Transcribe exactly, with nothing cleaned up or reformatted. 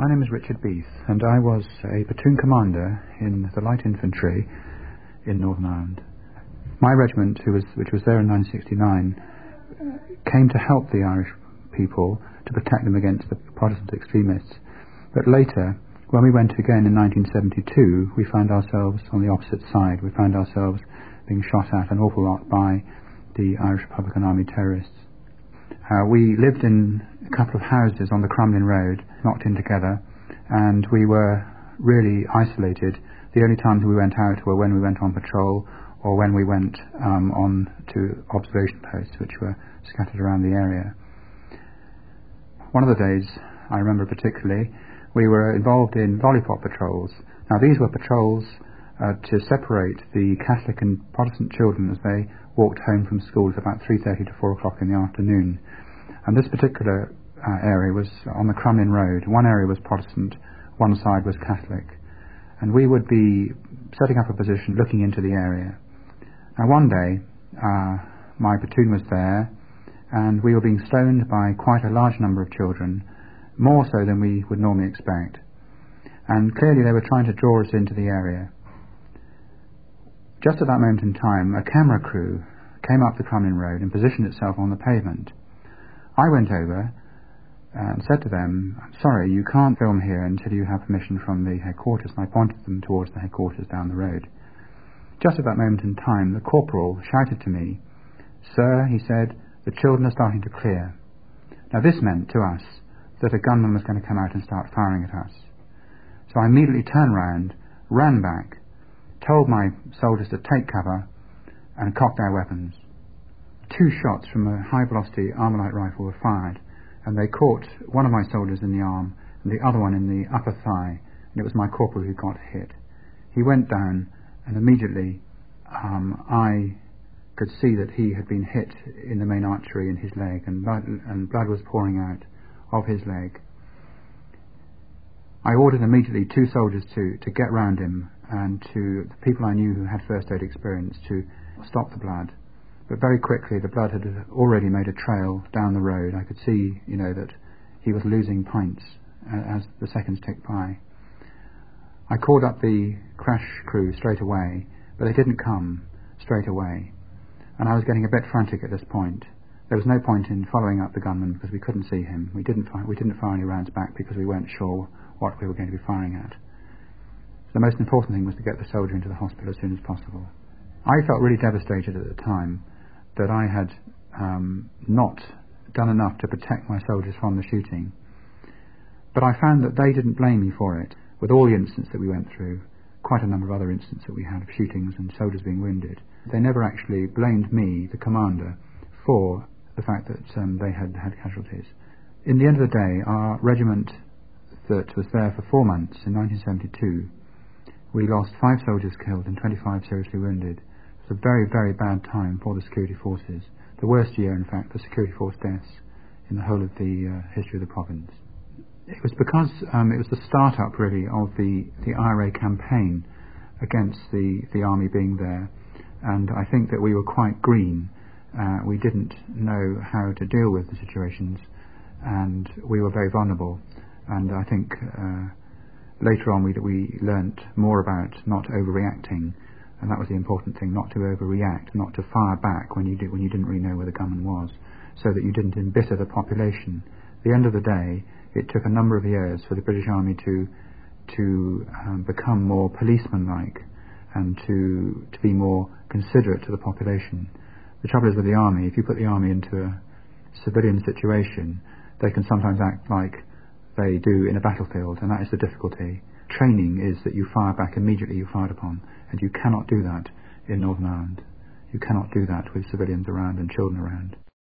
My name is Richard Beath, and I was a platoon commander in the Light Infantry in Northern Ireland. My regiment, who was, which was there in nineteen sixty-nine, came to help the Irish people to protect them against the Protestant extremists. But later, when we went again in nineteen seventy-two, we found ourselves on the opposite side. We found ourselves being shot at an awful lot by the Irish Republican Army terrorists. Uh, we lived in a couple of houses on the Crumlin Road, knocked in together, and we were really isolated. The only times we went out were when we went on patrol or when we went um, on to observation posts, which were scattered around the area. One of the days, I remember particularly, we were involved in lollipop patrols. Now these were patrols uh, to separate the Catholic and Protestant children as they walked home from school at about three thirty to four o'clock in the afternoon. And this particular uh, area was on the Crumlin Road. One area was Protestant, one side was Catholic. And we would be setting up a position looking into the area. Now one day, uh, my platoon was there, and we were being stoned by quite a large number of children, more so than we would normally expect. And clearly they were trying to draw us into the area. Just at that moment in time, a camera crew came up the Crumlin Road and positioned itself on the pavement. I went over and said to them, "I'm sorry, you can't film here until you have permission from the headquarters," and I pointed them towards the headquarters down the road. Just at that moment in time, the corporal shouted to me, "Sir," he said, "the children are starting to clear." Now this meant to us that a gunman was going to come out and start firing at us. So I immediately turned round, ran back, told my soldiers to take cover and cock their weapons. Two shots from a high-velocity Armalite rifle were fired, and they caught one of my soldiers in the arm and the other one in the upper thigh, and it was my corporal who got hit. He went down, and immediately um, I could see that he had been hit in the main artery in his leg, and blood, and blood was pouring out of his leg. I ordered immediately two soldiers to, to get round him, and to the people I knew who had first aid experience to stop the blood. But very quickly the blood had already made a trail down the road. I could see, you know, that he was losing points uh, as the seconds ticked by. I called up the crash crew straight away, but they didn't come straight away. And I was getting a bit frantic at this point. There was no point in following up the gunman because we couldn't see him. We didn't fire, we didn't fire any rounds back because we weren't sure what we were going to be firing at. So the most important thing was to get the soldier into the hospital as soon as possible. I felt really devastated at the time that I had um, not done enough to protect my soldiers from the shooting. But I found that they didn't blame me for it. With all the incidents that we went through, quite a number of other incidents that we had of shootings and soldiers being wounded, they never actually blamed me, the commander, for the fact that um, they had had casualties. In the end of the day, our regiment that was there for four months in nineteen seventy-two, we lost five soldiers killed and twenty-five seriously wounded. It was a very, very bad time for the security forces. The worst year, in fact, for security force deaths in the whole of the uh, history of the province. It was because um, it was the start-up, really, of the, the I R A campaign against the, the army being there. And I think that we were quite green. Uh, we didn't know how to deal with the situations, and we were very vulnerable. And I think uh, later on we, we learnt more about not overreacting. And that was the important thing, not to overreact, not to fire back when you did, when you didn't really know where the gunman was, so that you didn't embitter the population. At the end of the day, it took a number of years for the British Army to to um, become more policeman-like and to to be more considerate to the population. The trouble is with the army, if you put the army into a civilian situation, they can sometimes act like they do in a battlefield, and that is the difficulty. Training is that you fire back immediately you're fired upon, and you cannot do that in Northern Ireland. You cannot do that with civilians around and children around.